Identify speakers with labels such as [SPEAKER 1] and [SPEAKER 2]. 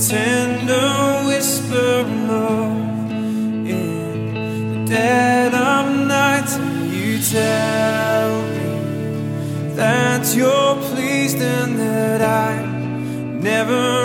[SPEAKER 1] tender whisper of love in the dead of night. And you tell me that you're pleased and that I never